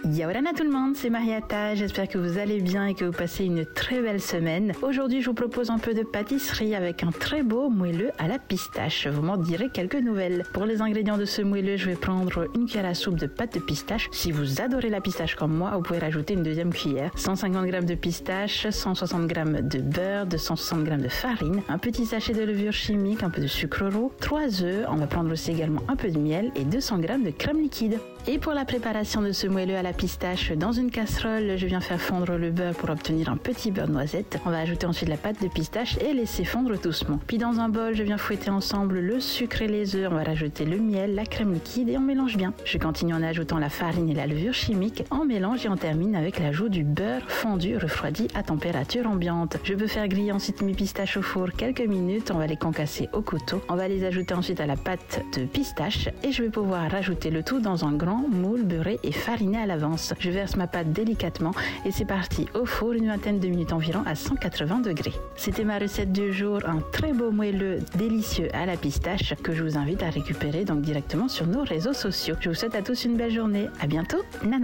Yaorana tout le monde, c'est Mariata, j'espère que vous allez bien et que vous passez une très belle semaine. Aujourd'hui, je vous propose un peu de pâtisserie avec un très beau moelleux à la pistache. Vous m'en direz quelques nouvelles. Pour les ingrédients de ce moelleux, je vais prendre une cuillère à soupe de pâte de pistache. Si vous adorez la pistache comme moi, vous pouvez rajouter une deuxième cuillère. 150 g de pistache, 160 g de beurre, 260 g de farine, un petit sachet de levure chimique, un peu de sucre roux, 3 œufs, on va prendre aussi également un peu de miel et 200 g de crème liquide. Et pour la préparation de ce moelleux à la pistache, dans une casserole, je viens faire fondre le beurre pour obtenir un petit beurre noisette. On va ajouter ensuite la pâte de pistache et laisser fondre doucement. Puis dans un bol, je viens fouetter ensemble le sucre et les œufs. On va rajouter le miel, la crème liquide et on mélange bien. Je continue en ajoutant la farine et la levure chimique. On mélange et on termine avec l'ajout du beurre fondu refroidi à température ambiante. Je peux faire griller ensuite mes pistaches au four quelques minutes. On va les concasser au couteau. On va les ajouter ensuite à la pâte de pistache et je vais pouvoir rajouter le tout dans un grand moule beurré et fariné à l'avance. Je verse ma pâte délicatement et c'est parti au four une vingtaine de minutes environ à 180 degrés. C'était ma recette du jour, un très beau moelleux délicieux à la pistache que je vous invite à récupérer donc directement sur nos réseaux sociaux. Je vous souhaite à tous une belle journée. À bientôt. Nana.